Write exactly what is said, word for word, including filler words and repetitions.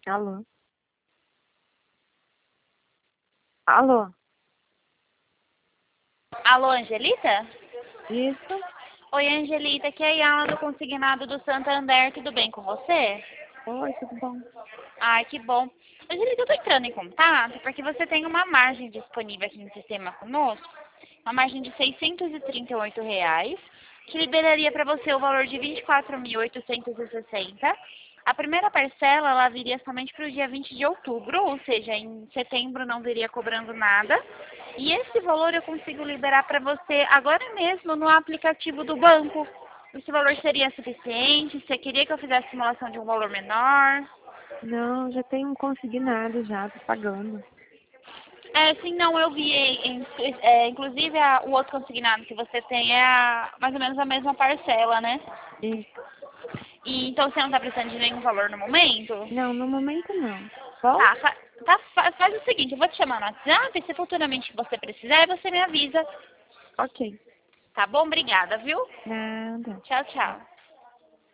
Alô? Alô? Alô, Angelita? Isso? Oi, Angelita, aqui é a Yala do Consignado do Santander, tudo bem com você? Oi, tudo bom? Ai, que bom. Angelita, eu tô entrando em contato porque você tem uma margem disponível aqui no sistema conosco, uma margem de seiscentos e trinta e oito reais, que liberaria para você o valor de vinte e quatro mil oitocentos e sessenta. A primeira parcela, ela viria somente para o dia vinte de outubro, ou seja, em setembro não viria cobrando nada. E esse valor eu consigo liberar para você agora mesmo no aplicativo do banco. Esse valor seria suficiente? Você queria que eu fizesse simulação de um valor menor? Não, já tenho um consignado já, tô pagando. É, sim, não, eu vi. em- é, inclusive, a- o outro consignado que você tem é a- mais ou menos a mesma parcela, né? Isso. E, então você não está precisando de nenhum valor no momento? Não, no momento não. Bom? Tá, fa- tá, fa- faz o seguinte, eu vou te chamar no WhatsApp, se futuramente você precisar, você me avisa. Ok. Tá bom? Obrigada, viu? Nada. Tchau, tchau.